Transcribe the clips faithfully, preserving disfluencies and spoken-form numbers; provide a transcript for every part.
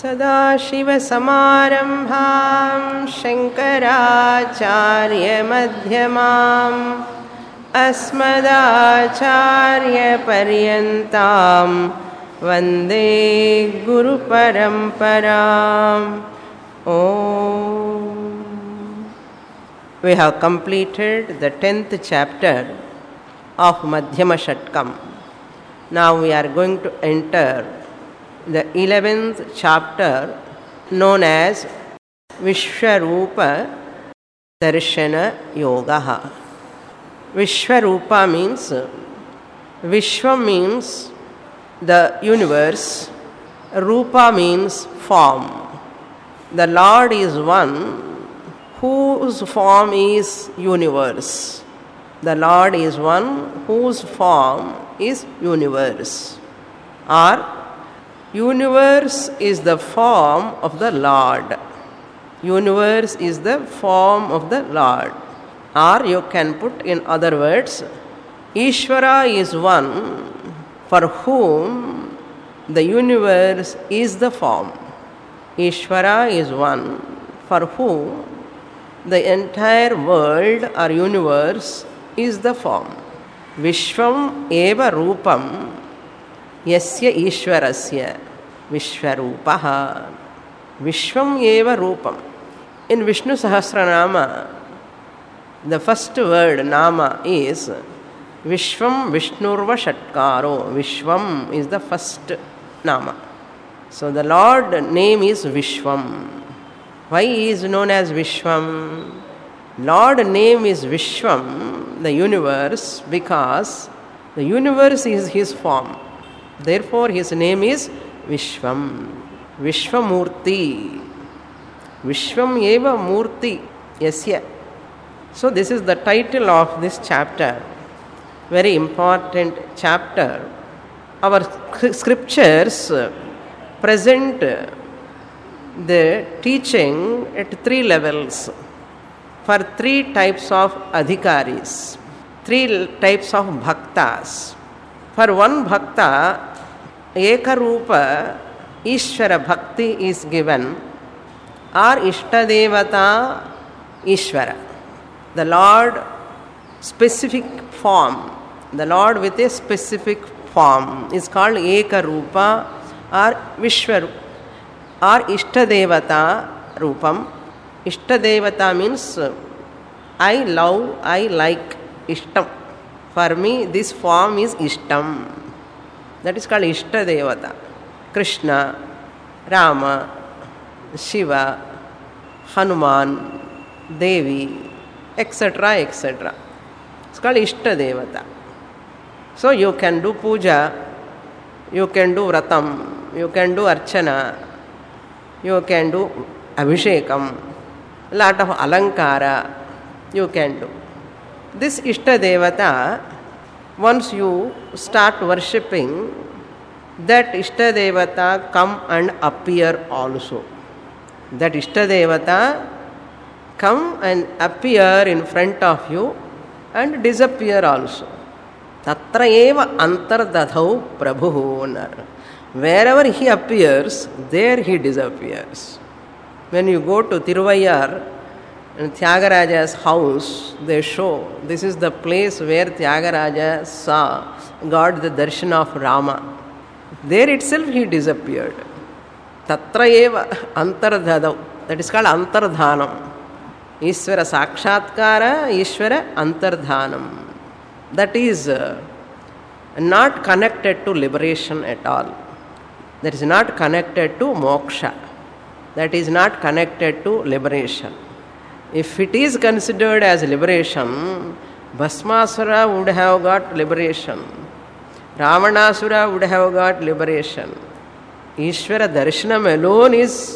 सदाशिवसमारम्भां शङ्कराचार्यमध्यमाम् अस्मदाचार्यपर्यन्तां वन्दे गुरुपरम्पराम्. Om. We have completed the tenth chapter of Madhyama Shatkam. Now we are going to enter the eleventh chapter known as Vishwarupa Darshana Yoga. Vishwarupa means, Vishwa means the universe, Rupa means form. The Lord is one whose form is universe. The Lord is one whose form is universe. Or universe is the form of the Lord. Universe is the form of the Lord. Or you can put in other words, Ishvara is one for whom the universe is the form. Ishvara is one for whom the entire world or universe is the form. Vishvam eva rupam yasya ishvarasya Vishwarupaha. Vishvam eva rupam. In Vishnu Sahasranama, the first word Nama is Vishvam Vishnurva Shatkaro. Vishvam is the first Nama. So the Lord name is Vishvam. Why he is known as Vishvam? Lord name is Vishvam, the universe, because the universe is his form. Therefore his name is Vishvam. Vishwamurti. Vishvam eva murti yasya. So this is the title of this chapter. Very important chapter. Our scriptures present the teaching at three levels for three types of adhikaris, three types of bhaktas. For one bhakta, Ekarupa Ishvara Bhakti is given, or Ishtadevata Ishvara. The Lord specific form, the Lord with a specific form is called Ekarupa or Vishwarupa or Ishtadevata Rupam. Ishtadevata means I love, I like, Ishtam. For me, this form is Ishtam. That is called Ishtadevata. Krishna, Rama, Shiva, Hanuman, Devi, et cetera et cetera. It's called Ishtadevata. So you can do puja, you can do vratam, you can do archana, you can do abhishekam, lot of alankara you can do. This Ishtadevata, once you start worshipping, that Ishtadevata come and appear also. That Ishtadevata come and appear in front of you and disappear also. Tatra eva antardadhau prabhu. Wherever he appears, there he disappears. When you go to Tiruvayar, in Tyagaraja's house, they show this is the place where Tyagaraja saw, got the darshan of Rama. There itself he disappeared. Tatra eva antardadhau. That is called antardhanam. Ishvara sakshatkara, Ishvara antardhanam. That is uh, not connected to liberation at all. That is not connected to moksha. That is not connected to liberation. If it is considered as liberation, Bhasmasura would have got liberation. Ravanasura would have got liberation. Ishvara darshanam alone is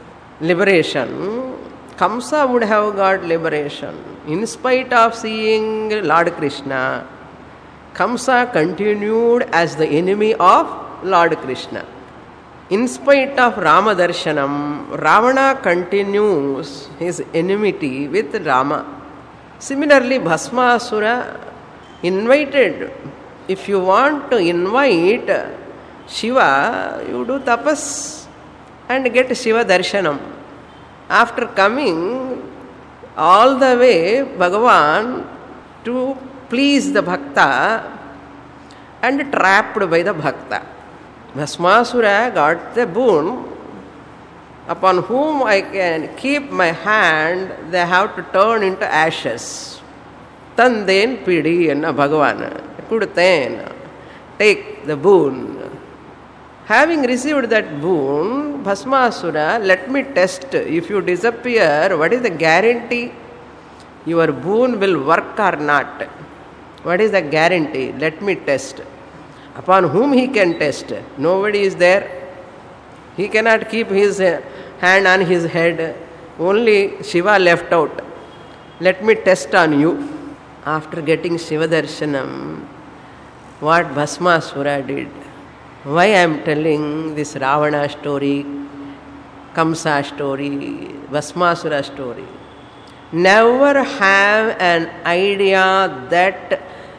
liberation. Kamsa would have got liberation. In spite of seeing Lord Krishna, Kamsa continued as the enemy of Lord Krishna. In spite of Rama Darshanam, Ravana continues his enmity with Rama. Similarly, Bhasmasura invited, if you want to invite Shiva, you do tapas. and get Shiva Darshanam. After coming all the way, Bhagavan, to please the Bhakta and trapped by the Bhakta. Bhasmasura got the boon, upon whom I can keep my hand, they have to turn into ashes. Tanden pidi enna Bhagavan. Kuduthen. Take the boon. Having received that boon, Bhasmasura, let me test. If you disappear, what is the guarantee your boon will work or not? What is the guarantee? Let me test. Upon whom he can test? Nobody is there. He cannot keep his hand on his head. Only Shiva left out. Let me test on you. After getting Shiva Darshanam, what Bhasmasura did? Why I am telling this Ravana story, Kamsa story, Bhasmasura story? Never have an idea that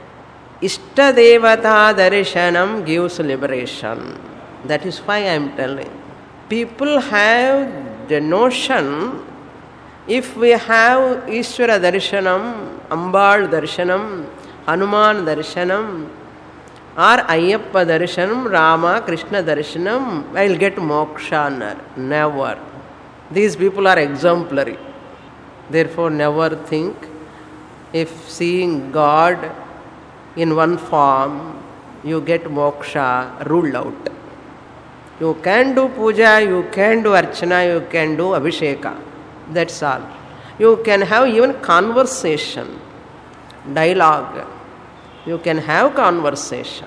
Ishtadevata Darshanam gives liberation. That is why I am telling. People have the notion, if we have Ishvara Darshanam, Ambal Darshanam, Hanuman Darshanam, or Ayyappa Darshanam, Rama, Krishna Darshanam, I will get moksha. Never. These people are exemplary. Therefore, never think if seeing God in one form, you get moksha, ruled out. You can do puja, you can do archana, you can do abhisheka. That's all. You can have even conversation, dialogue. You can have conversation.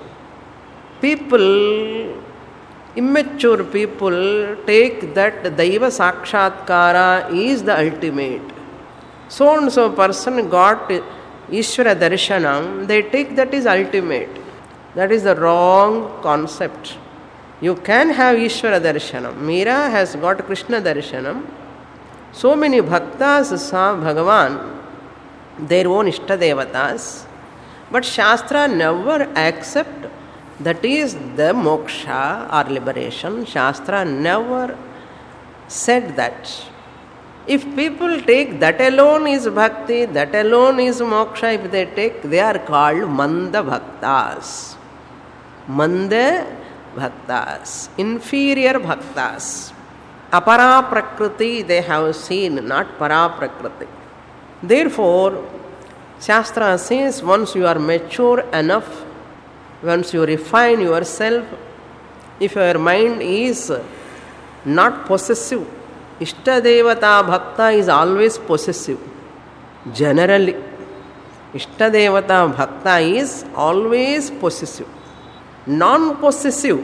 People, immature people, take that Daiva Sakshatkara is the ultimate. So and so person got Ishvara Darshanam, they take that is ultimate. That is the wrong concept. You can have Ishvara Darshanam. Meera has got Krishna Darshanam. So many bhaktas saw Bhagavan, their own Ishtadevatas. But Shastra never accept that is the moksha or liberation. Shastra never said that. If people take that alone is bhakti, that alone is moksha, if they take, they are called Manda Bhaktas. Manda Bhaktas, inferior Bhaktas. Apara Prakriti they have seen, not Para Prakriti. Therefore, Shastra says once you are mature enough, once you refine yourself, if your mind is not possessive, Ishtadevata Bhakta is always possessive. Generally, Ishtadevata Bhakta is always possessive. Non-possessive,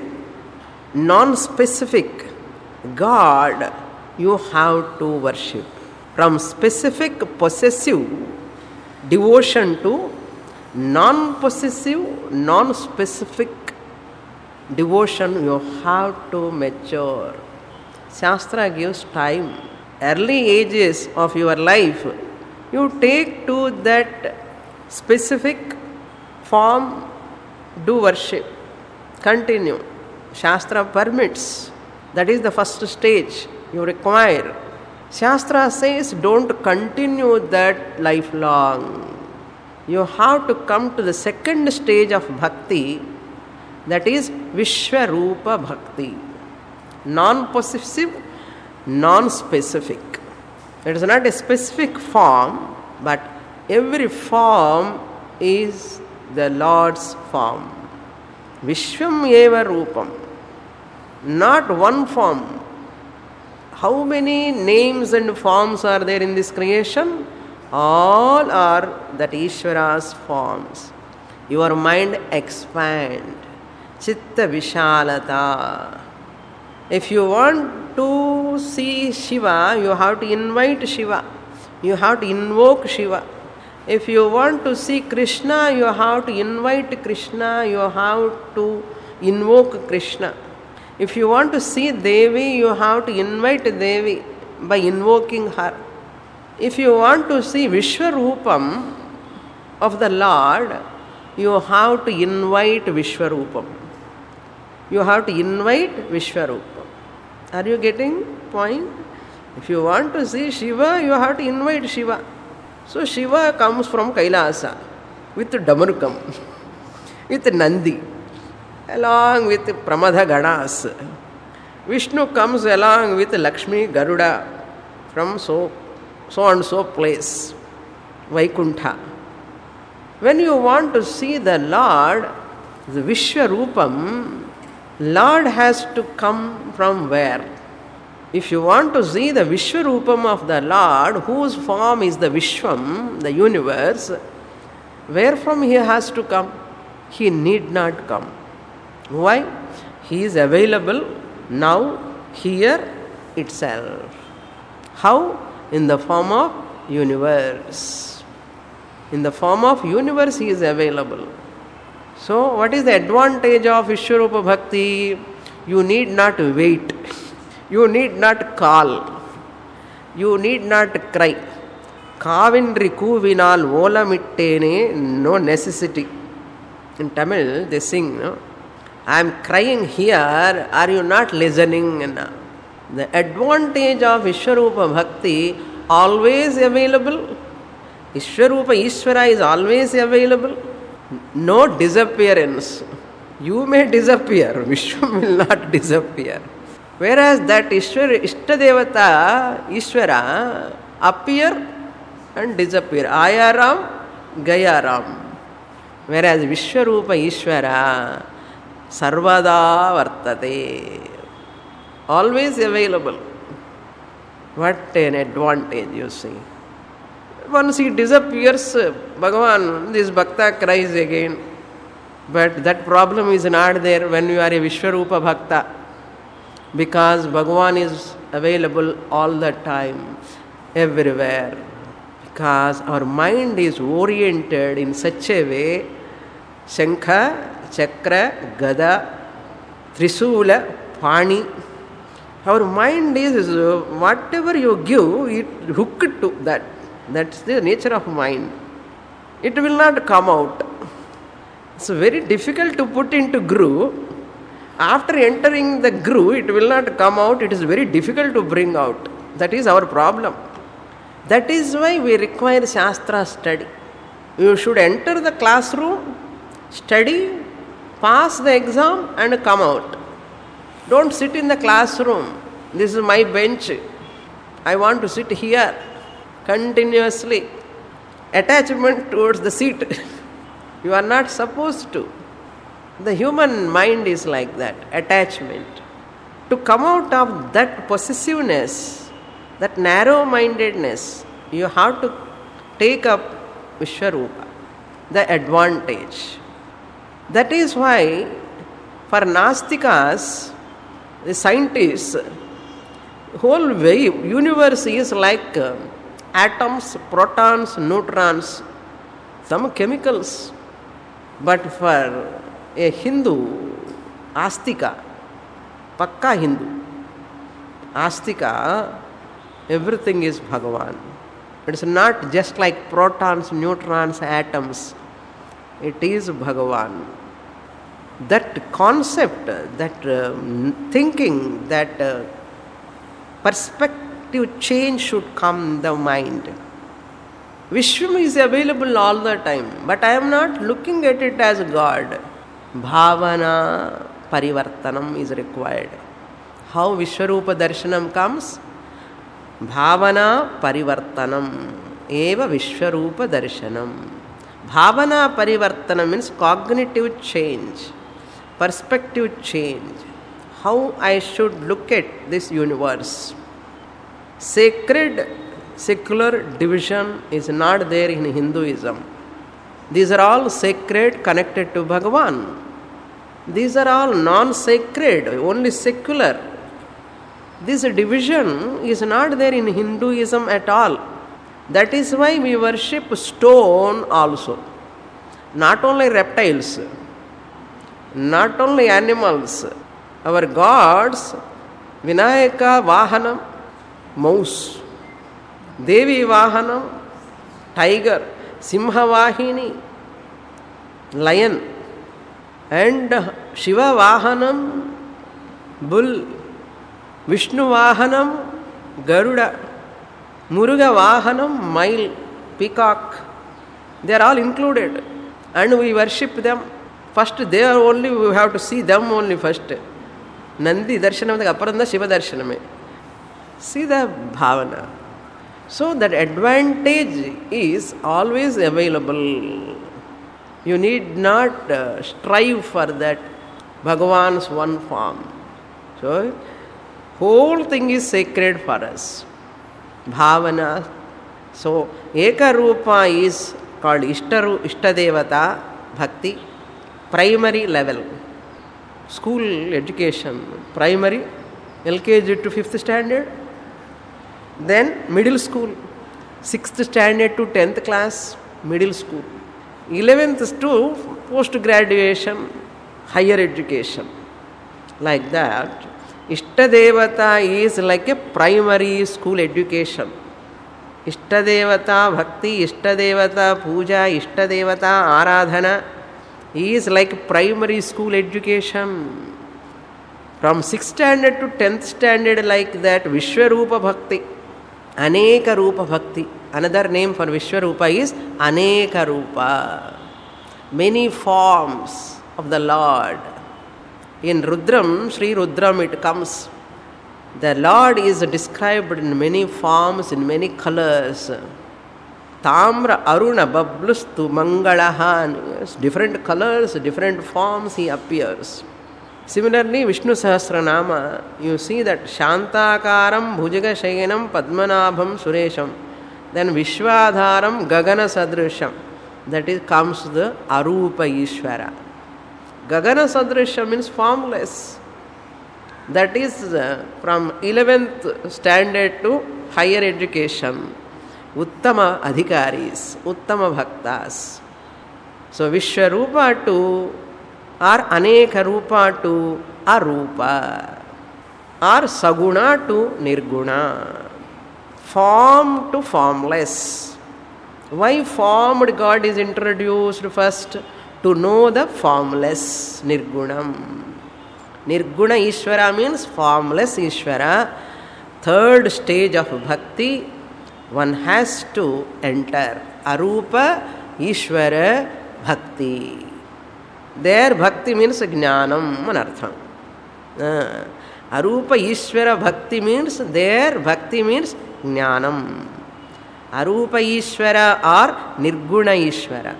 non-specific God you have to worship. From specific possessive devotion to non-possessive, non-specific devotion you have to mature. Shastra gives time. Early ages of your life, you take to that specific form, do worship. Continue. Shastra permits. That is the first stage you require. Shastra says don't continue that lifelong. You have to come to the second stage of bhakti, that is Vishwarupa Bhakti. Non-possessive, non-specific. It is not a specific form, but every form is the Lord's form. Vishwam eva rupam. Not one form. How many names and forms are there in this creation? All are that Ishvara's forms. Your mind expand. Chitta Vishalata. If you want to see Shiva, you have to invite Shiva. You have to invoke Shiva. If you want to see Krishna, you have to invite Krishna. You have to invoke Krishna. If you want to see Devi, you have to invite Devi by invoking her. If you want to see Vishwarupam of the Lord, you have to invite Vishwarupam. You have to invite Vishwarupam. Are you getting point? If you want to see Shiva, you have to invite Shiva. So Shiva comes from Kailasa with Damarukam, with Nandi, along with Pramadha Ganas. Vishnu comes along with Lakshmi Garuda from so, so and so place, Vaikuntha. When you want to see the Lord, the Vishwarupam, Lord has to come from where? If you want to see the Vishwarupam of the Lord, whose form is the Vishwam, the universe, where from he has to come? He need not come. Why? He is available now, here itself. How? In the form of universe. In the form of universe he is available. So what is the advantage of Vishwarupa Bhakti? You need not wait. You need not call. You need not cry. Kavindri kuvinal volamittene, no necessity. In Tamil they sing, no? I am crying here, are you not listening? The advantage of Vishwarupa Bhakti, always available. Vishwarupa Ishvara is always available. No disappearance. You may disappear, Vishwam will not disappear. Whereas that Ishvara, Ishtadevata, Ishvara, appear and disappear. Ayaram, Gayaram. Whereas Vishwarupa Ishvara, Sarvada Vartate, always available. What an advantage, you see. Once he disappears, Bhagavan, this Bhakta cries again. But that problem is not there when you are a Vishwarupa Bhakta, because Bhagavan is available all the time, everywhere. Because our mind is oriented in such a way, Shankha, Chakra, Gada, Trisula, Pani. Our mind is, whatever you give, it hooked to that. That's the nature of mind. It will not come out. It's very difficult to put into groove. After entering the groove, it will not come out. It is very difficult to bring out. That is our problem. That is why we require Shastra study. You should enter the classroom, study, pass the exam and come out. Don't sit in the classroom. This is my bench. I want to sit here continuously. Attachment towards the seat. You are not supposed to. The human mind is like that, attachment. To come out of that possessiveness, that narrow-mindedness, you have to take up Vishwarupa, the advantage. That is why for Nastikas, the scientists, whole wave, universe is like uh, atoms, protons, neutrons, some chemicals. But for a Hindu, Astika, Pakka Hindu, Astika, everything is Bhagavan. It's not just like protons, neutrons, atoms. It is Bhagavan. That concept, that uh, thinking, that uh, perspective change should come in the mind. Vishwam is available all the time, but I am not looking at it as God. Bhavana parivartanam is required. How Vishwarupa darshanam comes? Bhavana parivartanam eva Vishwarupa darshanam. Bhavana parivartanam means cognitive change, perspective change. How I should look at this universe. Sacred, secular division is not there in Hinduism. These are all sacred, connected to Bhagavan. These are all non-sacred, only secular. This division is not there in Hinduism at all. That is why we worship stone also. Not only reptiles, not only animals. Our gods, Vinayaka Vahanam, mouse. Devi Vahanam, tiger. Simha Vahini, lion. And Shiva Vahanam, bull. Vishnu Vahanam, Garuda. Muruga Vahanam, Mile, Peacock. They are all included. And we worship them. First, they are only, we have to see them only first. Nandi darshanam, aparanda Shiva darshaname. See the bhavana. So that advantage is always available. You need not uh, strive for that Bhagavan's one form. So, whole thing is sacred for us. Bhavana. So, Eka Rupa is called Ishtaru, Ishtadevata Bhakti, primary level. School education, primary, L K G to fifth standard. Then middle school, sixth standard to tenth class, middle school. eleventh to post-graduation, higher education. Like that, Ishtadevata is like a primary school education. Ishtadevata Bhakti, Ishtadevata Puja, Ishtadevata Aradhana is like primary school education. From sixth standard to tenth standard like that, Vishwarupa Bhakti, Aneka Rupa Bhakti. Another name for Vishwarupa is Aneka Rupa. Many forms of the Lord. In Rudram, Sri Rudram it comes. The Lord is described in many forms, in many colors. Tamra Aruna Bablustu Mangalahan. Different colors, different forms he appears. Similarly, Vishnu Sahasranama, you see that Shantakaram, Bhujaga Shayanam, Padmanabham, Suresham. Then Vishwadharam, Gagana Sadrisham. That is comes the Arupa Ishvara. Gagana Sadrisham means formless. That is uh, from eleventh standard to higher education. Uttama Adhikaris, Uttama Bhaktas. So Vishwarupa to or Aneka Rupa to Arupa or Saguna to Nirguna. Form to formless. Why formed God is introduced first? To know the formless Nirgunam. Nirguna Ishvara means formless Ishvara. Third stage of bhakti, one has to enter. Arupa Ishvara Bhakti. There Bhakti means Jnanam anartham. Uh, Arupa Ishvara Bhakti means there Bhakti means Jnanam. Arupa Ishvara or Nirguna Ishvara.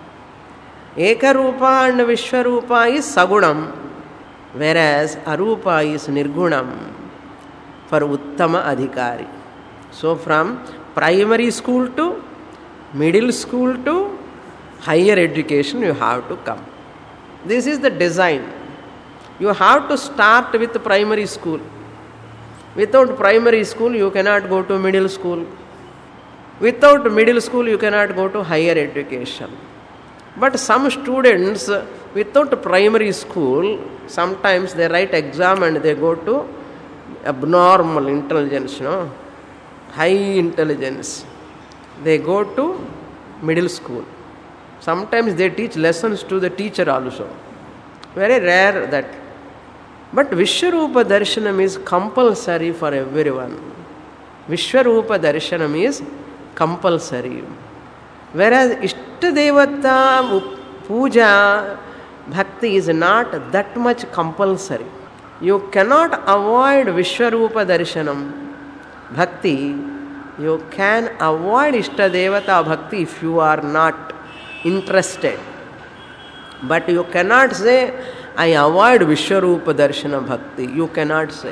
Eka Rupa and Vishwarupa is Sagunam, whereas Arupa is Nirgunam for Uttama Adhikari. So from primary school to middle school to higher education you have to come. This is the design. You have to start with primary school. Without primary school you cannot go to middle school. Without middle school you cannot go to higher education. But some students without primary school, sometimes they write exam and they go to abnormal intelligence, no? High intelligence. They go to middle school. Sometimes they teach lessons to the teacher also. Very rare that. But Vishwarupa Darshanam is compulsory for everyone. Vishwarupa Darshanam is compulsory. Whereas Ishtadevata Puja Bhakti is not that much compulsory. You cannot avoid Vishwarupa Darshanam Bhakti. You can avoid Ishtadevata Bhakti if you are not interested. But you cannot say, I avoid Vishwarupa Darshana Bhakti. You cannot say.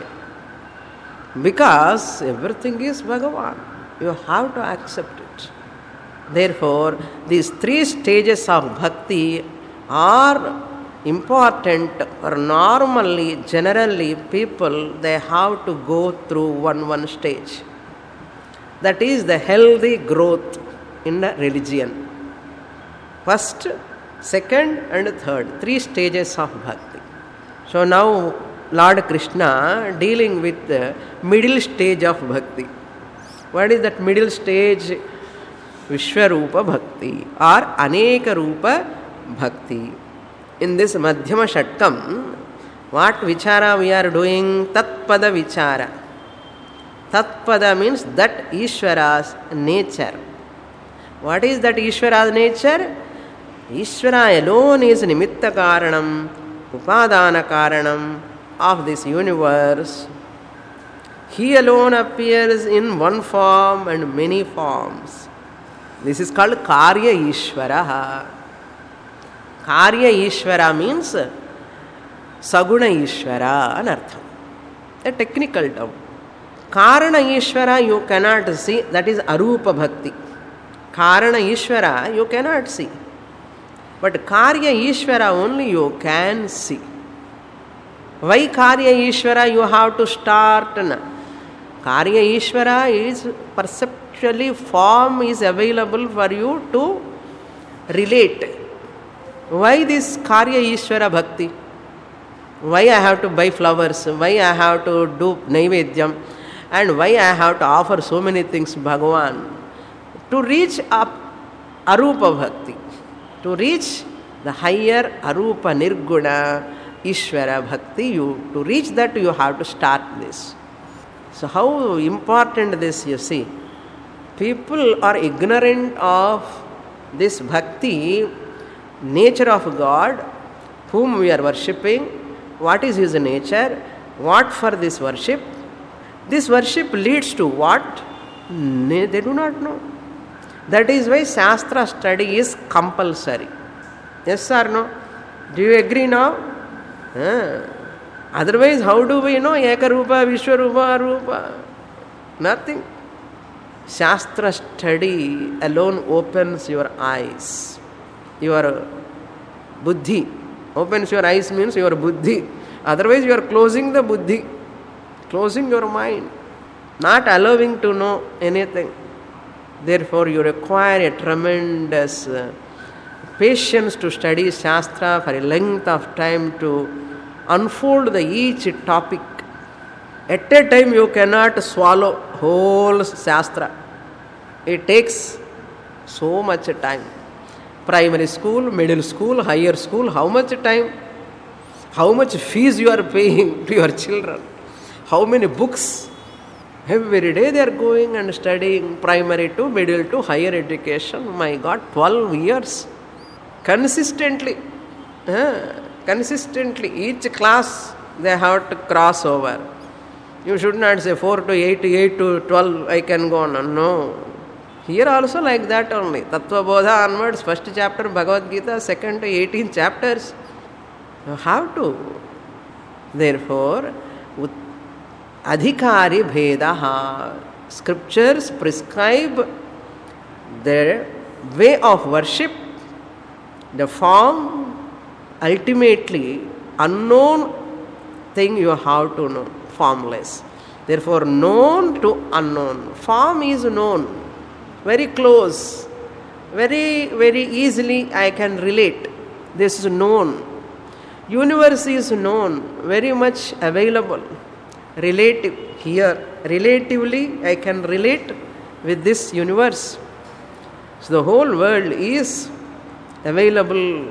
Because everything is Bhagavan. You have to accept it. Therefore, these three stages of bhakti are important, or normally, generally, people, they have to go through one one stage. That is the healthy growth in the religion. First, second and third, three stages of bhakti. So now Lord Krishna dealing with the middle stage of bhakti. What is that middle stage? Vishwarupa Bhakti or Aneka Rupa Bhakti. In this Madhyama Shatkam, What vichara we are doing? Tatpada vichara. Tatpada means that Ishvara's nature. What is that Ishvara's nature? Ishvara alone is nimitta karanam, upadana karanam of this universe. He alone appears in one form and many forms. This is called Karya Ishvara. Karya Ishvara means Saguna Ishvara anartham. A technical term. Karana Ishvara you cannot see, that is Arupa Bhakti. Karana Ishvara you cannot see. But Karya Ishvara only you can see. Why Karya Ishvara you have to start? Na? Karya Ishvara is perceptually form is available for you to relate. Why this Karya Ishvara Bhakti? Why I have to buy flowers? Why I have to do Naivedyam? And why I have to offer so many things to Bhagavan? To reach up Arupa Bhakti. To reach the higher Arupa Nirguna Ishvara Bhakti. You, to reach that you have to start this. So how important this you see. People are ignorant of this Bhakti, nature of God, whom we are worshipping, what is his nature, what for this worship. This worship leads to what? They do not know. That is why Shastra study is compulsory. Yes or no? Do you agree now? Ah. Otherwise, how do we know Ekarupa, Vishwarupa, Arupa? Nothing. Shastra study alone opens your eyes. Your buddhi. Opens your eyes means your buddhi. Otherwise, you are closing the buddhi. Closing your mind. Not allowing to know anything. Therefore, you require a tremendous uh, patience to study Shastra for a length of time to unfold the each topic. At a time you cannot swallow whole Shastra. It takes so much time. Primary school, middle school, higher school, how much time? How much fees you are paying to your children? How many books? Every day they are going and studying primary to middle to higher education. My God, twelve years. Consistently. Uh, consistently. Each class they have to cross over. You should not say four to eight, eight to twelve, I can go on. No. Here also like that only. Tattva Bodha onwards, first chapter Bhagavad Gita, second to eighteen chapters. You have to. Therefore, Adhikari Bhedaha. Scriptures prescribe the way of worship, the form, ultimately unknown thing you have to know, formless. Therefore, known to unknown. Form is known, very close, very, very easily I can relate. This is known. Universe is known, very much available. Relative, here, relatively I can relate with this universe. So the whole world is available,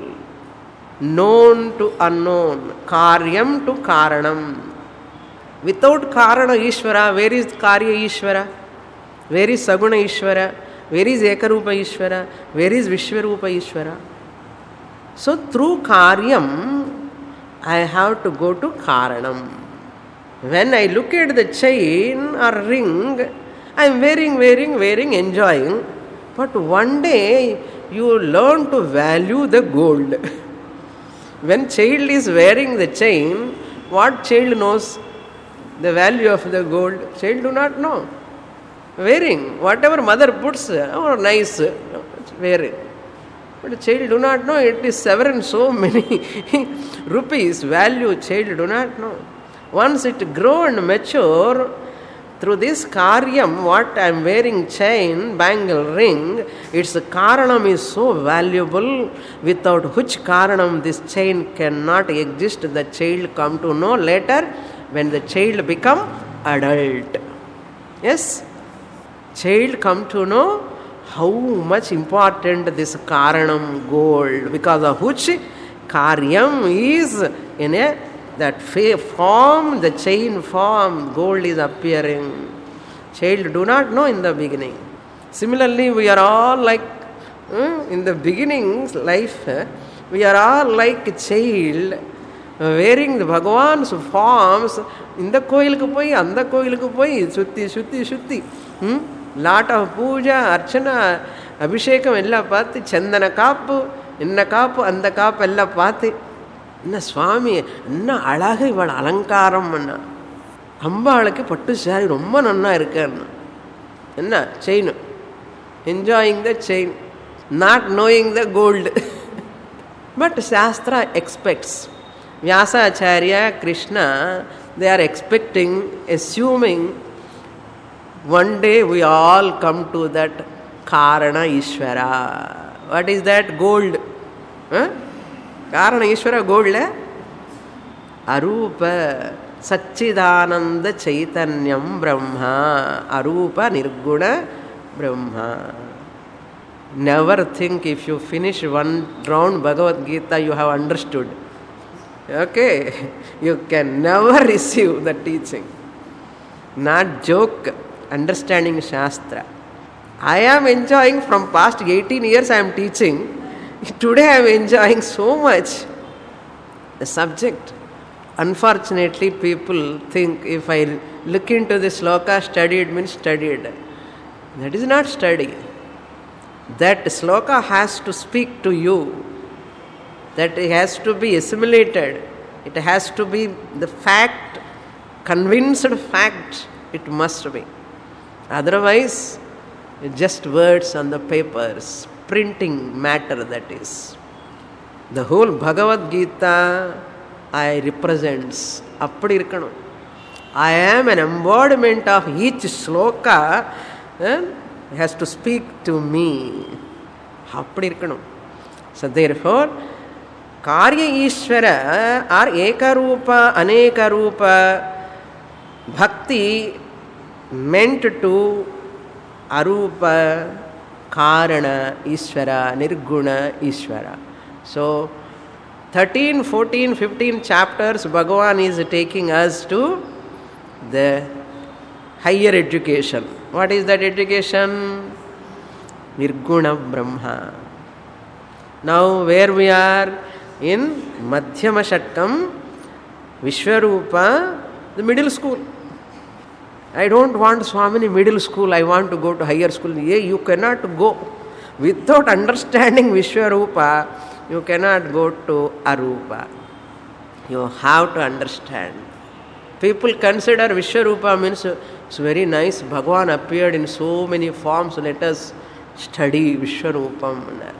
known to unknown, karyam to karanam. Without karana Ishvara, where is Karya Ishvara? Where is Saguna Ishvara? Where is Ekarupa Ishvara? Where is Vishwarupa Ishvara? So through karyam, I have to go to karanam. When I look at the chain or ring, I am wearing, wearing, wearing, enjoying. But one day you learn to value the gold. When child is wearing the chain, what child knows the value of the gold? Child do not know. Wearing, whatever mother puts, oh nice, wearing. But child do not know it is seven so many rupees value, child do not know. Once it grow and mature, through this karyam, what I am wearing, chain, bangle, ring, its karanam is so valuable, without which karanam this chain cannot exist. The child come to know later when the child become adult. Yes? Child come to know how much important this karanam gold, because of which karyam is in a that fa- form, the chain form, gold is appearing. Child do not know in the beginning. Similarly, we are all like, uh, in the beginning life, uh, we are all like a child, wearing the Bhagavan's forms. In the koilku poi, anda koilku poi, sutti, sutti, sutti. Hmm? Lot of puja, archana, abhishekam, ella pathi, chandana kapu, inna kapu, anda kapu, ella pathi. Inna Swami, inna alaga ival alankaram anna. அம்பாளுக்கு பட்டு sorry ரொம்ப நன்னா இருக்குன்னு. என்ன chain, enjoying the chain, not knowing the gold. But சாஸ்திரா expects. Vyasacharya, Krishna, they are expecting, assuming one day we all come to that Karana Ishvara. What is that? Gold. Huh? Karana Ishvara gold? Arupa Satchidananda Chaitanyam Brahma. Arupa Nirguna Brahma. Never think if you finish one round Bhagavad Gita you have understood. Okay, you can never receive the teaching. Not joke, understanding Shastra. I am enjoying from past eighteen years I am teaching. Today I am enjoying so much the subject. Unfortunately, people think if I look into the sloka, studied means studied. That is not study. That sloka has to speak to you. That it has to be assimilated. It has to be the fact, convinced fact it must be. Otherwise, just words on the papers, printing matter that is. The whole Bhagavad Gita I represents. Appadi irukkanum. I am an embodiment of each sloka. Eh? Has to speak to me. Appadi irukkanum. So therefore, Karya Ishvara or Ekarupa, Anekarupa Bhakti meant to Arupa, Karana, Ishvara, Nirguna, Ishvara. So, thirteen, fourteen, fifteen chapters Bhagavan is taking us to the higher education. What is that education? Nirguna Brahma. Now, where we are? In Madhyama Shatkam, Vishwarupa, the middle school. I don't want Swamini middle school, I want to go to higher school. Yeah, you cannot go. Without understanding Vishwarupa, you cannot go to Arupa. You have to understand. People consider Vishwarupa means it's very nice. Bhagavan appeared in so many forms. Let us study Vishwarupam.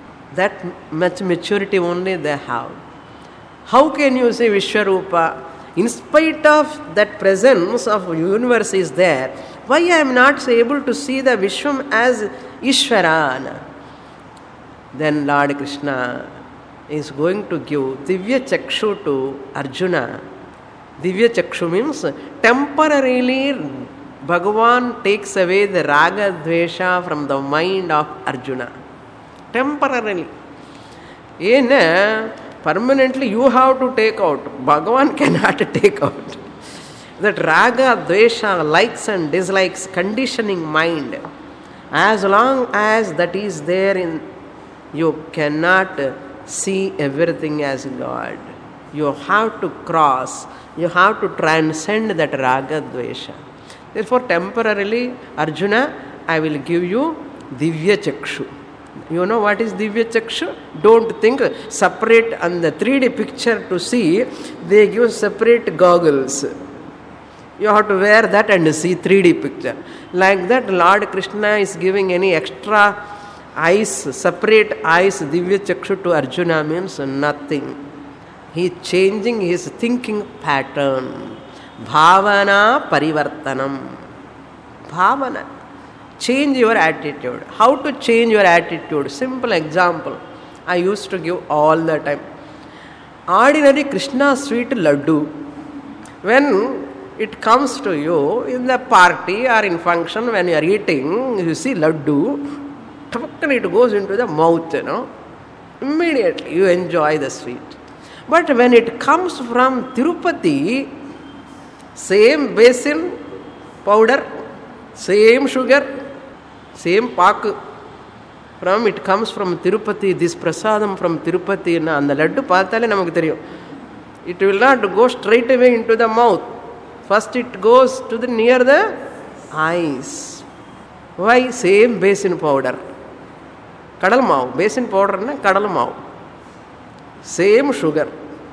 That much maturity only they have. How can you say Vishwarupa? In spite of that presence of universe is there, why I am not able to see the Vishwam as Ishvara? Then Lord Krishna is going to give Divya Chakshu to Arjuna. Divya Chakshu means temporarily Bhagavan takes away the Raga Dvesha from the mind of Arjuna. Temporarily. In permanently you have to take out. Bhagavan cannot take out. That Raga, Dvesha, likes and dislikes, conditioning mind. As long as that is there in, you cannot see everything as God. You have to cross. You have to transcend that Raga, Dvesha. Therefore, temporarily, Arjuna, I will give you Divya Chakshu. You know what is Divya Chakshu? Don't think separate on the three D picture to see. They give separate goggles. You have to wear that and see three D picture. Like that, Lord Krishna is giving any extra eyes, separate eyes, Divya Chakshu to Arjuna means nothing. He is changing his thinking pattern. Bhavana Parivartanam. Bhavana. Change your attitude. How to change your attitude? Simple example. I used to give all the time. Ordinary Krishna sweet laddu. When it comes to you in the party or in function when you are eating, you see laddu, it goes into the mouth, you know. Immediately you enjoy the sweet. But when it comes from Tirupati, same basin, powder, same sugar, same pak, from it comes from Tirupati, this prasadam from Tirupati, na and the laddu paatale namakku theriyum. It will not go straight away into the mouth. First it goes to the near the eyes. Why? Same basin powder. Kadal maav, basin powder na kadal maav. Same sugar,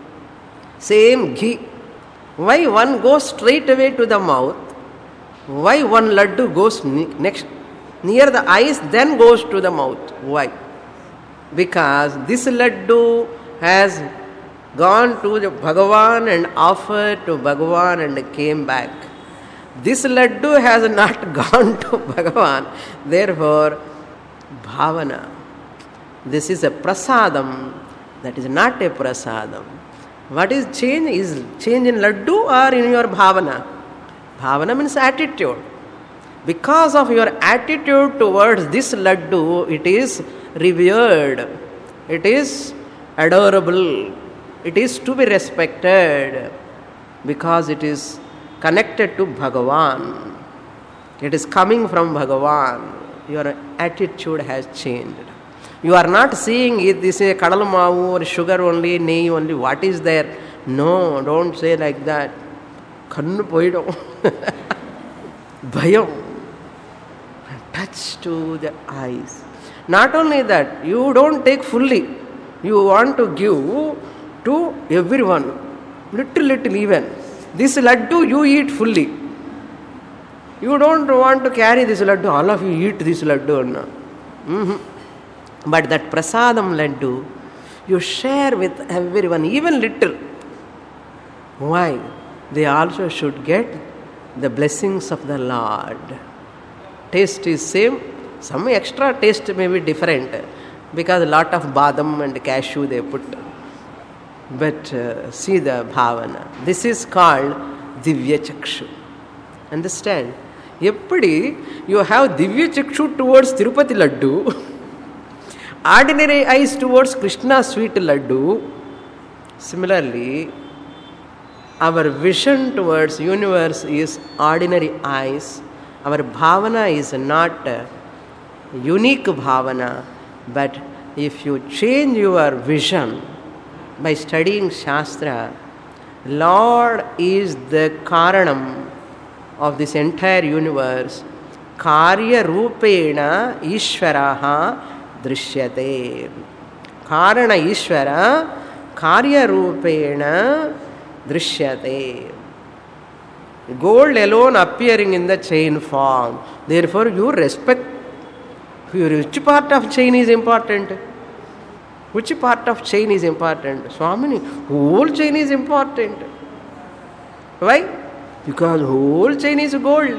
same ghee. Why one goes straight away to the mouth? Why one laddu goes ne- next near the eyes, then goes to the mouth? Why? Because this laddu has gone to the Bhagavan and offered to Bhagavan and came back. This laddu has not gone to Bhagavan. Therefore, bhavana. This is a prasadam. That is not a prasadam. What is change? Is change in laddu or in your bhavana? Bhavana means attitude. Because of your attitude towards this laddu, it is revered. It is adorable. It is to be respected. Because it is connected to Bhagavan. It is coming from Bhagavan. Your attitude has changed. You are not seeing it, this is kadal maavu or sugar only, nehi only, what is there? No, don't say like that. Kannu poidum. Bhayam. Touch to the eyes. Not only that, you don't take fully. You want to give to everyone. Little, little even. This laddu you eat fully. You don't want to carry this laddu. All of you eat this laddu. No? Mm-hmm. But that prasadam laddu, you share with everyone, even little. Why? They also should get the blessings of the Lord. Taste is same, some extra taste may be different because a lot of badam and cashew they put. But uh, see the bhavana. This is called Divya Chakshu. Understand? Eppadi you have Divya Chakshu towards Tirupati laddu, ordinary eyes towards Krishna sweet laddu. Similarly, our vision towards universe is ordinary eyes. Our bhavana is not a unique bhavana, but if you change your vision by studying Shastra, Lord is the Karanam of this entire universe. Karya Rupena Ishvaraha Drishyate. Karana Ishvara Karya Rupena Drishyate. Gold alone appearing in the chain form. Therefore, you respect. Which part of chain is important? Which part of chain is important? Swamini, whole chain is important. Why? Because whole chain is gold.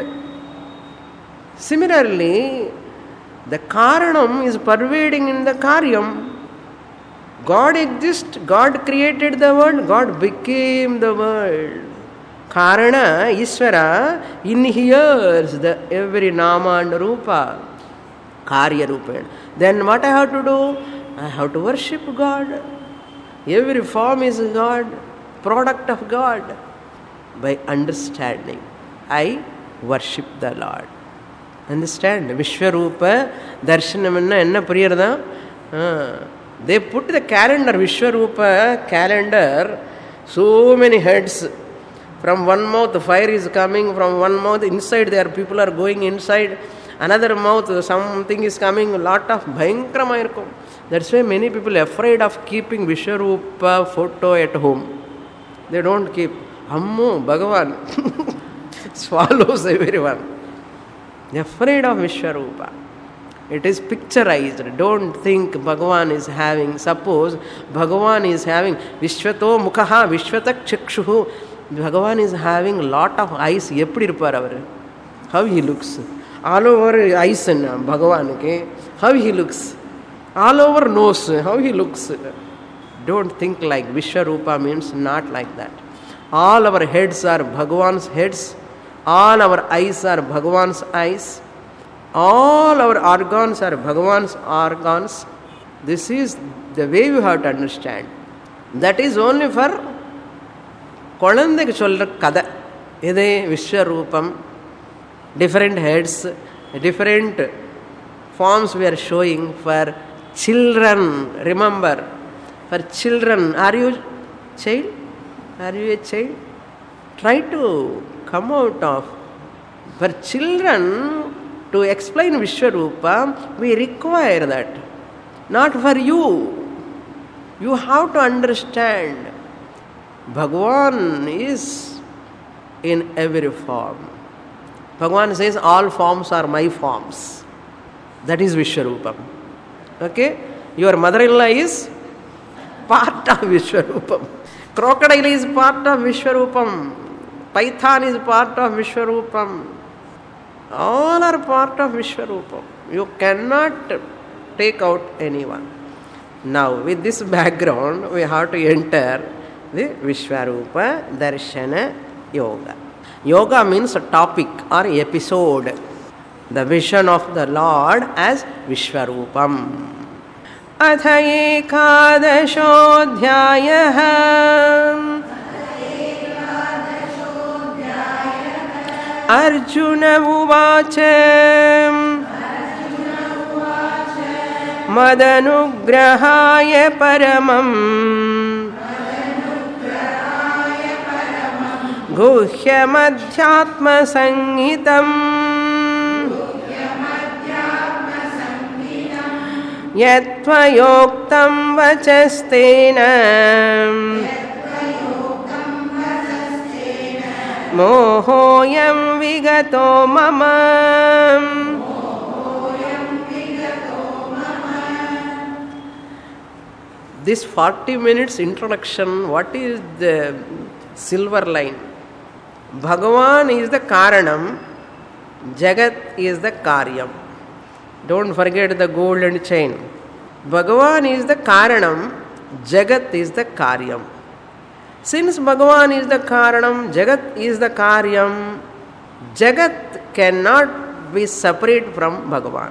Similarly, the Karanam is pervading in the Karyam. God exists, God created the world, God became the world. Karana, Ishvara, inheres the every Nama and Rupa. Karya Rupa. Then what I have to do? I have to worship God. Every form is God, product of God. By understanding, I worship the Lord. Understand? Vishwarupa Darshanam enna puriyarada? They put the calendar, Vishwarupa calendar, so many heads. From one mouth fire is coming, from one mouth inside there people are going inside, another mouth something is coming, lot of bhayankarama irukkum. That's why many people are afraid of keeping Vishwarupa photo at home. They don't keep. Ammo, Bhagavan swallows everyone. They are afraid of Vishwarupa. It is picturized. Don't think Bhagavan is having, suppose Bhagavan is having Vishwato Mukhaha, Vishwatak Chakshuhu. Bhagavan is having lot of eyes. How he looks. All over eyes in Bhagavan. How he looks. All over nose. How he looks. Don't think like Vishwarupa means not like that. All our heads are Bhagavan's heads. All our eyes are Bhagavan's eyes. All our organs are Bhagavan's organs. This is the way you have to understand. That is only for குழந்தைக்கு சொல்கிற கதை. இது விஸ்வரூபம், different heads, different forms we are showing for children. Remember, for children. Are you child? Are you a child? Try to come out of. For children to explain Vishwarupa, we require that. Not for you. You have to understand. Bhagavan is in every form. Bhagavan says all forms are my forms. That is Vishwarupam. Okay? Your mother-in-law is part of Vishwarupam. Crocodile is part of Vishwarupam. Python is part of Vishwarupam. All are part of Vishwarupam. You cannot take out anyone. Now, with this background, we have to enter the Vishwarupa Darshana Yoga. Yoga means a topic or episode. The vision of the Lord as Vishwarupam. Atha ekadashodhyayah. Arjuna uvacha. Madanugrahaya paramam. Guhyamadhyatma sangitam. Yatvayoktam vachastena. Mohoyam vigato mama. This forty minutes introduction, what is the silver line? Bhagavan is the Karanam, Jagat is the Karyam. Don't forget the gold and chain. Bhagavan is the Karanam, Jagat is the Karyam. Since Bhagavan is the Karanam, Jagat is the Karyam, Jagat cannot be separate from Bhagavan.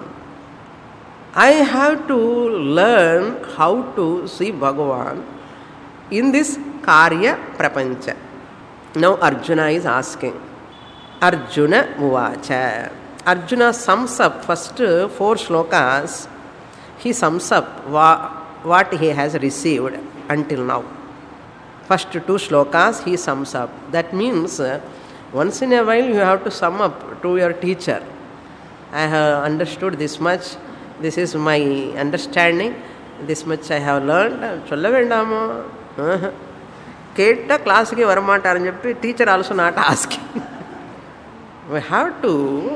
I have to learn how to see Bhagavan in this Karya Prapancha. Now Arjuna is asking. Arjuna Uvacha. Arjuna sums up first four shlokas. He sums up wa- what he has received until now. First two shlokas he sums up. That means uh, once in a while you have to sum up to your teacher. I have understood this much. This is my understanding. This much I have learned. சொல்ல வேண்டாமோ கேட்டால் கிளாஸுக்கே வரமாட்டாருன்னு చెప్పి teacher also not asking. We have to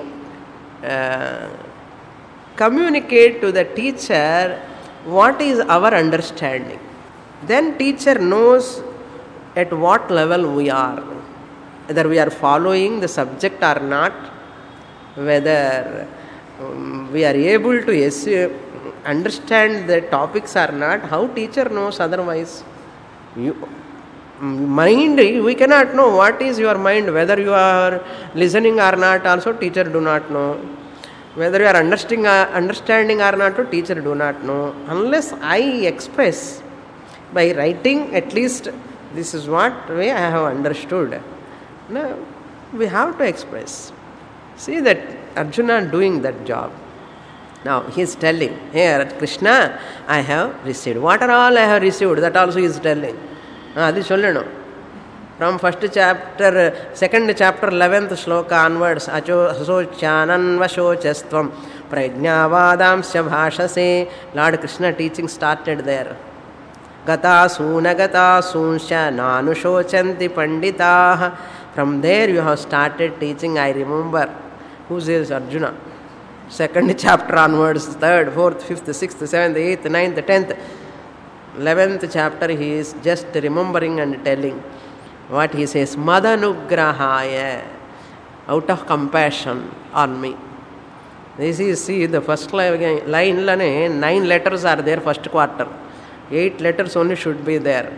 uh, communicate to the teacher what is our understanding. Then teacher knows at what level we are, whether we are following the subject or not, whether um, we are able to yes, understand the topics or not. How teacher knows otherwise? You, mind, we cannot know what is your mind, whether you are listening or not also teacher do not know, whether you are understanding, understanding or not teacher do not know, unless I express by writing at least this is what way I have understood. No, we have to express. See that Arjuna doing that job. Now he is telling, here Krishna, I have received. What are all I have received? That also he is telling. Adi sollano. From first chapter, second chapter, eleventh shloka onwards, acho asochanan vashochastvam prajnavadamsya bhashase. Lord Krishna teaching started there. Gata suna gata sunsya nanushochanti panditaha. From there you have started teaching. I remember. Who says Arjuna? Second chapter onwards, third, fourth, fifth, sixth, seventh, eighth, ninth, tenth, eleventh chapter, he is just remembering and telling what he says. Madanugrahaya, out of compassion on me. This is, see, the first line, nine letters are there, first quarter. Eight letters only should be there.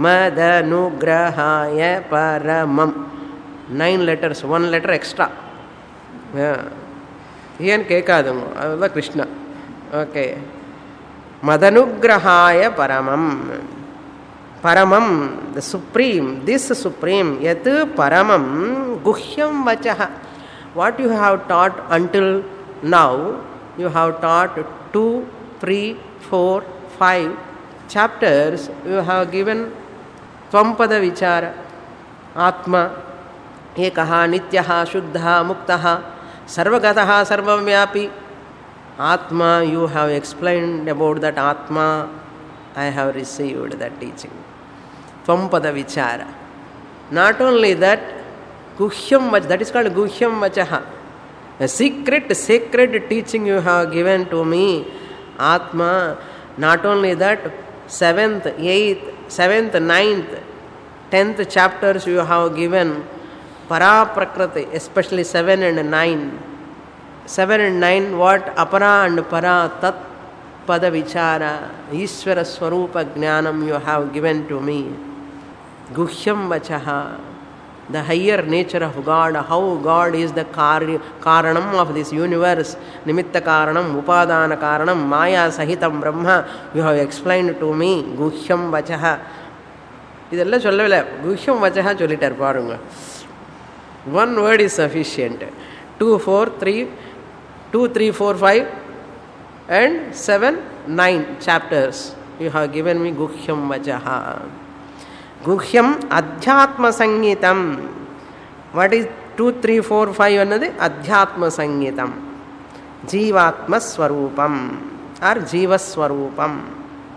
Madanugrahaya paramam. Nine letters, one letter extra. Ian Kekadam, Paramam, the supreme, this supreme, yat paramam guhyam vachaha. What you have taught until now, you have taught two, three, four, five chapters, you have given Tvampada Vichara, Atma, Ekaha, Nityaha, Shuddha, Muktaha, Sarvagataha, Sarvamyapi. Atma, you have explained about that Atma, I have received that teaching. Tvampada Vichara. Not only that, Guhyam Vachaha, that is called Guhyam Vachaha. A secret, sacred teaching you have given to me, Atma. Not only that, seventh, eighth, seventh, ninth, tenth chapters you have given, Para Prakriti, especially seven and nine. seven and nine, what? Apara and Para, Tat Pada Vichara, Ishvara Swarupa Jnanam you have given to me. Guhyam Vachaha, the higher nature of God, how God is the kar- Karanam of this universe, Nimitta Karanam, Upadana Karanam, Maya Sahitam Brahma, you have explained to me, Guhyam Vachaha. Idella sollala, Guhyam Vachaha sollitar parunga. One word is sufficient. Two, four, three, two, three, four, five, and seven, nine chapters. You have given me Guhyam Vachaha. Guhyam Adhyatma Sangitam. What is two, three, four, five another? Adhyatma Sangitam. Jivatma Swarupam or Jiva Swarupam.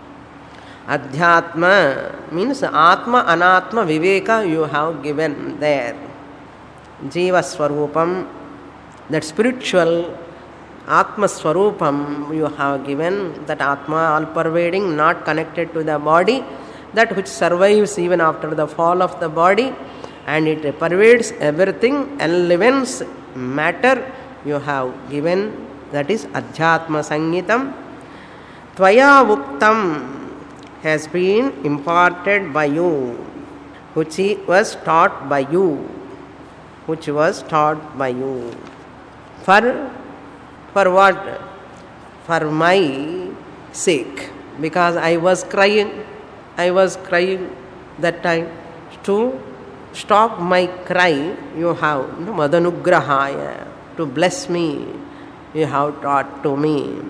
Adhyatma means Atma, Anatma, Viveka you have given there. Jiva Swarupam, that spiritual Atma Swarupam you have given, that Atma all pervading, not connected to the body, that which survives even after the fall of the body, and it pervades everything, enlivens matter you have given, that is Adhyatma Sangitam. Tvaya Vuktam has been imparted by you, which was taught by you, which was taught by you. For, for what? For my sake, because I was crying. I was crying that time. To stop my cry, you have Madanugrahaya, to bless me, you have taught to me.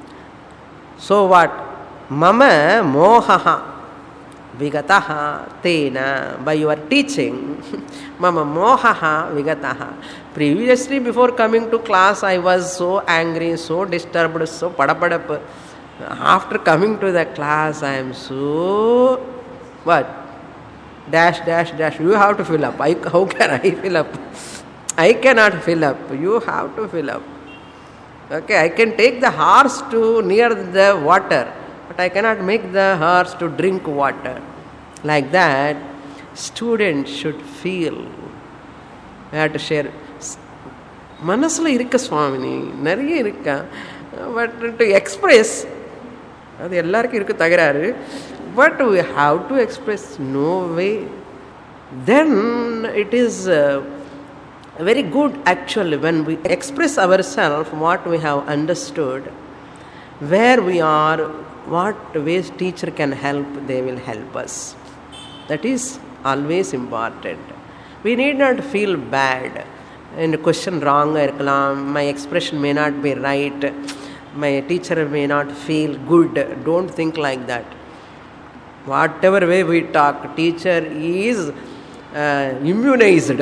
So what? Mama mohaha vigataha tena, by your teaching, Mama mohaha vigataha. Previously, before coming to class, I was so angry, so disturbed, so padapadap. After coming to the class, I am so, what? Dash, dash, dash. You have to fill up. I, how can I fill up? I cannot fill up. You have to fill up. Okay, I can take the horse to near the water, but I cannot make the horse to drink water. Like that, students should feel. I have to share. Manasla irukka Swamini, nariya irukka. But to express, அது எல்லாருக்கும் இருக்கு தகராறு, but we have to express, no way. Then it is uh, very good actually when we express ourselves what we have understood, where we are, what ways teacher can help, they will help us. That is always important. We need not feel bad. And question wrong irkalam, my expression may not be right, my teacher may not feel good. Don't think like that. Whatever way we talk, teacher is uh, immunized.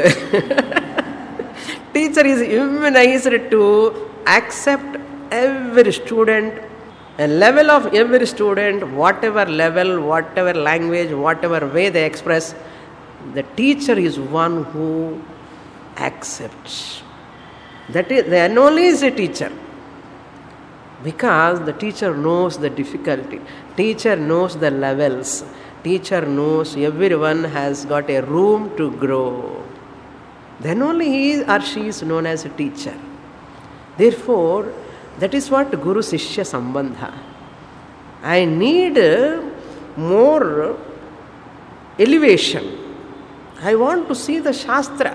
Teacher is immunized to accept every student, a level of every student, whatever level, whatever language, whatever way they express. The teacher is one who accepts. That is, then only is a teacher. Because the teacher knows the difficulty. Teacher knows the levels. Teacher knows everyone has got a room to grow. Then only he or she is known as a teacher. Therefore, that is what Guru Sishya Sambandha. I need more elevation. I want to see the Shastra.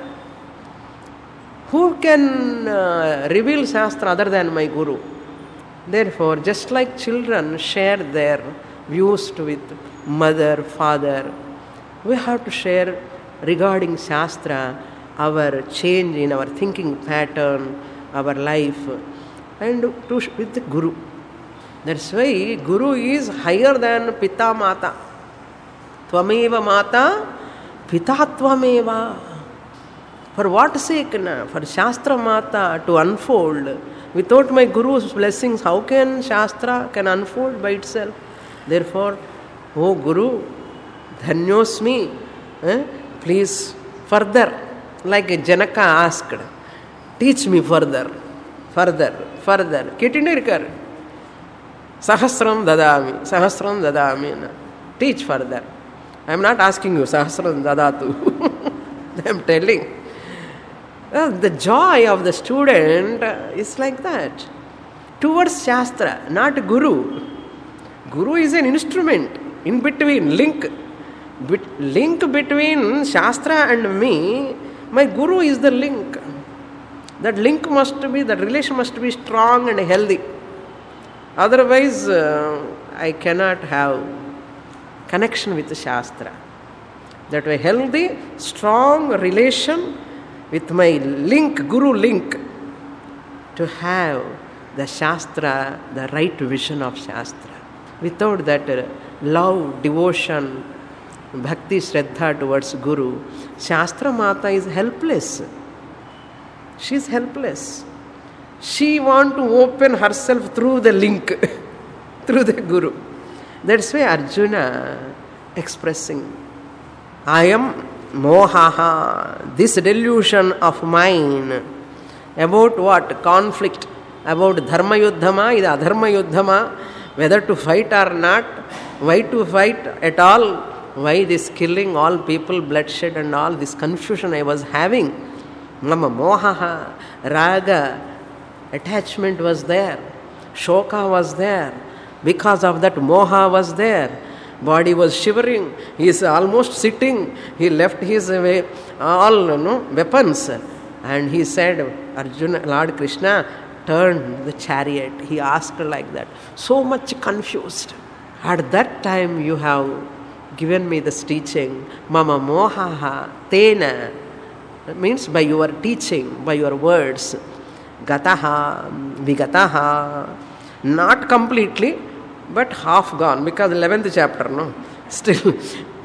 Who can uh, reveal Shastra other than my Guru? Therefore, just like children share their views to with mother, father. We have to share regarding Shastra, our change in our thinking pattern, our life, and to, with the Guru. That's why Guru is higher than Pita Mata. Tvameva Mata, Pita Tvameva. For what sake? Na? For Shastra Mata to unfold. Without my Guru's blessings, how can Shastra can unfold by itself? Therefore, oh Guru, Dhanyosmi, eh? Please further, like Janaka asked, teach me further, further, further. Ketinirkar. Sahasram dadami, Sahasram dadami. Teach further. I am not asking you, Sahasram dadatu. I am telling. Well, the joy of the student is like that. Towards Shastra, not Guru. Guru is an instrument, in between, link. Bit, link between Shastra and me, my Guru is the link. That link must be, that relation must be strong and healthy. Otherwise, uh, I cannot have connection with the Shastra. That way, healthy, strong relation with my link, Guru link, to have the Shastra, the right vision of Shastra. Without that uh, love, devotion, bhakti, shraddha towards Guru, Shastra Mata is helpless. She is helpless. She wants to open herself through the link, through the Guru. That's why Arjuna expressing, I am mohaha, this delusion of mine. About what? Conflict. About dharma yuddhama, is adharma yuddhama, whether to fight or not, why to fight at all, why this killing, all people, bloodshed and all this confusion I was having. Mama mohaha, raga, attachment was there, shoka was there. Because of that, moha was there. Body was shivering. He is almost sitting. He left his way, all you know, weapons. And he said, Arjuna, Lord Krishna, turn the chariot. He asked like that. So much confused. At that time you have given me this teaching. Mama mohaha tena. That means by your teaching, by your words. Gataha, vigataha. Not completely, but half gone, because eleventh chapter, no? Still,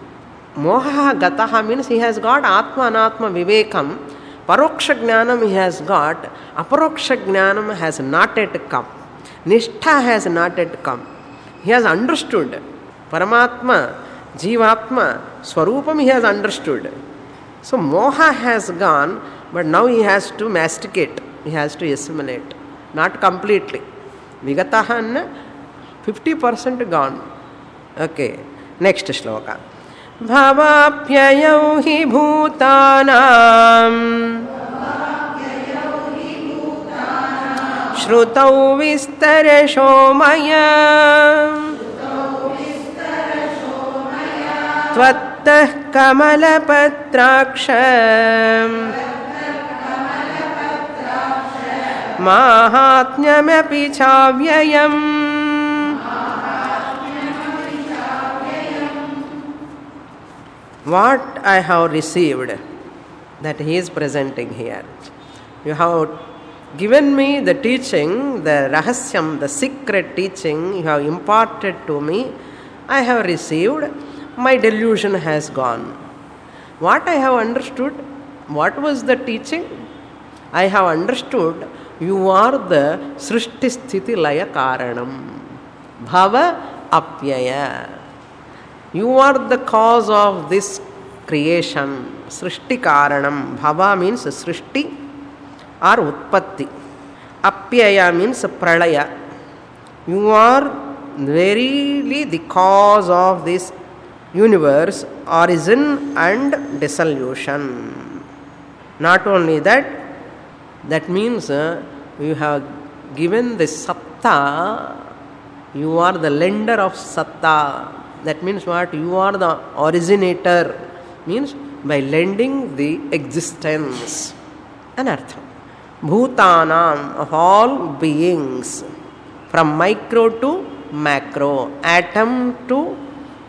moha gataha means he has got atma anatma vivekam. Paroksha jnanam he has got. Aparoksha jnanam has not yet come. Nishtha has not yet come. He has understood. Paramatma, Jivatma, Swarupam he has understood. So moha has gone, but now he has to masticate. He has to assimilate. Not completely. Vigataha fifty percent gone. Okay. Next shloka. Bhavapyayau hi bhutanam Shrutau vistarasho maya Tvattah kamalapatraksha Mahatmyamapi chavyayam. What I have received, that he is presenting here. You have given me the teaching, the rahasyam, the secret teaching you have imparted to me. I have received. My delusion has gone. What I have understood, what was the teaching? I have understood you are the Srishti Sthiti Laya Karanam. Bhava Apyaya. You are the cause of this creation. Srishti Karanam. Bhava means Srishti or Utpatti. Apyaya means Pralaya. You are verily the cause of this universe, origin and dissolution. Not only that, that means uh, you have given the Satta, you are the lender of Satta. That means what? You are the originator. Means by lending the existence. Anartha. Bhutanam, of all beings. From micro to macro. Atom to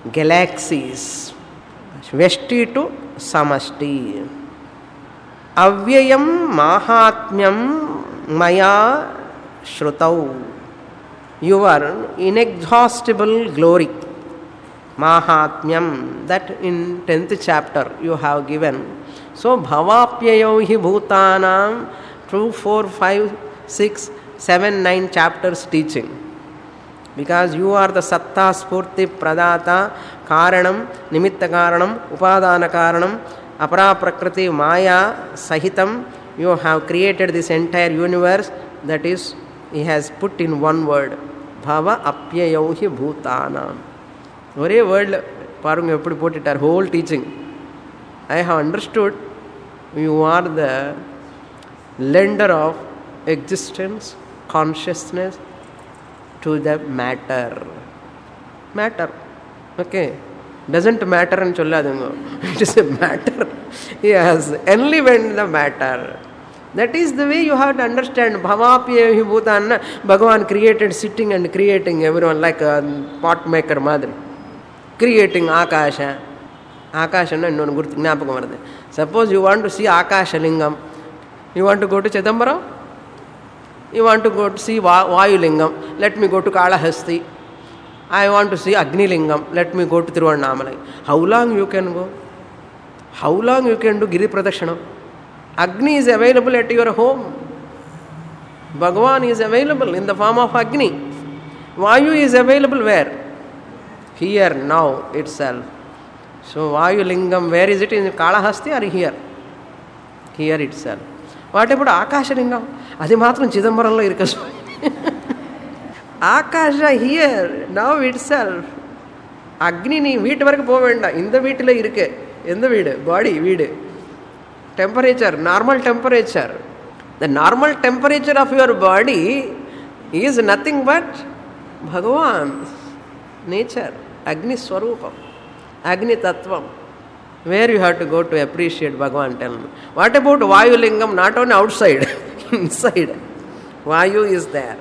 galaxies. Vyashti to samashti. Avyayam mahatmyam maya shrutau. Your inexhaustible glory. Mahatmyam, that in tenth chapter you have given. So, bhavapyayo hi bhutanam, two, four, five, six, seven, nine chapters teaching. Because you are the satta, spurti, pradata, karanam, nimitta karanam, upadana karanam, apara prakriti, maya, sahitam. You have created this entire universe. That is, he has put in one word. Bhava apyayo hi bhutanam. One word, parunga eppadi potittar, whole teaching. I have understood you are the lender of existence, consciousness to the matter. Matter. Okay. Doesn't matter and cholladungo. It is a matter. Yes. Enlivened the matter. That is the way you have to understand. Bhavapya bhutan. Bhagavan created sitting and creating everyone like a pot maker madri. Creating akasha. Akasha no no gurtu gnapakam varade. Suppose you want to see Akasha Lingam. You want to go to Chidambaram? You want to go to see Vayu Lingam. Let me go to Kalahasti. I want to see Agni Lingam. Let me go to Tiruvannamalai. How long you can go? How long you can do Giri Pradakshana? Agni is available at your home. Bhagavan is available in the form of Agni. Vayu is available where? Here, now itself. So, Vayu Lingam, where is it? In Kalahasti or here? Here itself. What about Akasha Lingam? Adi matram Chidambaramlo irukka. Akasha here, now itself. Agni ni veetu varaku povenda. Indha veetile irukke. Endha veedu? Body, veedu. Temperature, normal temperature. The normal temperature of your body is nothing but Bhagavan, nature, Agni Swarupam, Agni Tattvam. Where you have to go to appreciate Bhagavan, tell me. What about Vayu Lingam? Not only outside, inside. Vayu is there.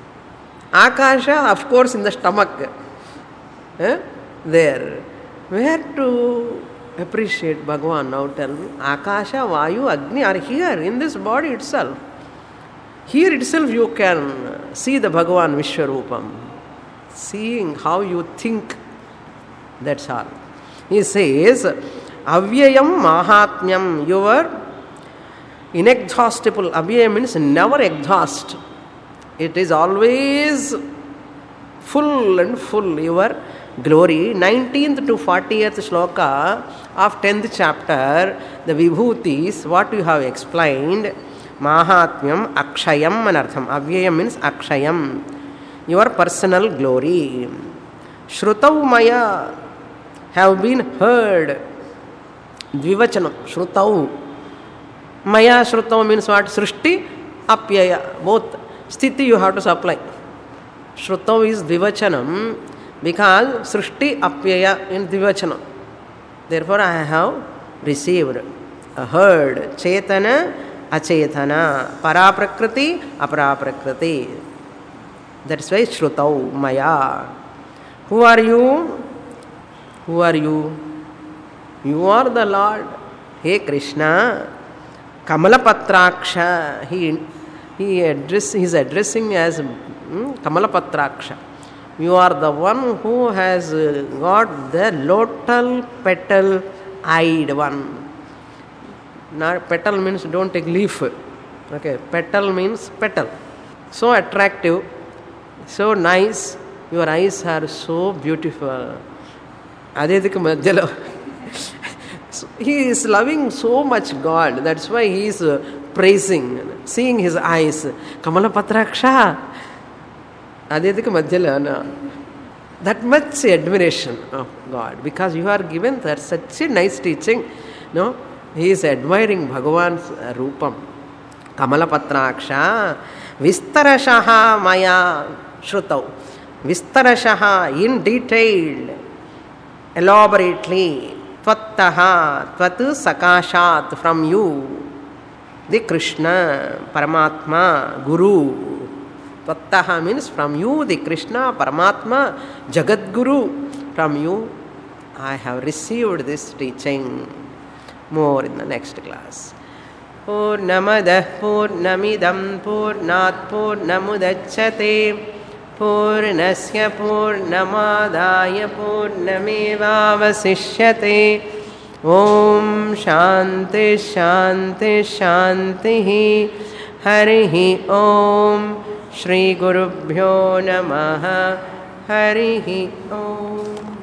Akasha, of course, in the stomach. Eh? There. Where to appreciate Bhagavan? Now tell me. Akasha, Vayu, Agni are here in this body itself. Here itself you can see the Bhagavan Vishwarupam. Seeing how you think. That's all. He says, Avyayam Mahatmyam, your inexhaustible. Avyayam means never exhaust. It is always full and full, your glory. nineteenth to fortieth shloka of tenth chapter, the Vibhutis, what you have explained, Mahatmyam, Akshayam anartham. Avyayam means Akshayam, your personal glory. Shrutau Maya, have been heard. Dvivachanam, Shrutau. Maya Shrutau means what? Srishti, Apyaya. Both. Sthiti you have to supply. Shrutau is Dvivachanam because Srishti, Apyaya in Dvivachanam. Therefore I have received, heard. Chetana, Achetana. Paraprakriti, Aparaprakriti. That's why Shrutau, Maya. Who are you? Who are you? You are the Lord. Hey Krishna, Kamalapatraksha. He he address he is addressing as hmm, Kamalapatraksha. You are the one who has got the lotal petal eyed one. Now petal means don't take leaf. Okay, petal means petal. So attractive, so nice. Your eyes are so beautiful. Adedika Madhyalo. He is loving so much God. That's why he is praising, seeing his eyes. Kamalapatraksha. Adedika Madhyalo. That much admiration of God. Because you are given that such a nice teaching. No? He is admiring Bhagavan's Rupam. Kamalapatraksha. Vistarashaha Maya Shrutau. Vistarashaha, in detail, elaborately, Tvattaha, Tvatu Sakashat, from you, the Krishna, Paramatma, Guru. Tvattaha means from you, the Krishna, Paramatma, Jagat Guru, from you, I have received this teaching. More in the next class. Purnamadah Purnamidam Purnat Purnamudachyate Purnasya Purnamadaya Purnamevavasishyate. Om Shanti Shanti Shanti. Harihi Om. Shri Gurubhyo Namaha. Harihi Om.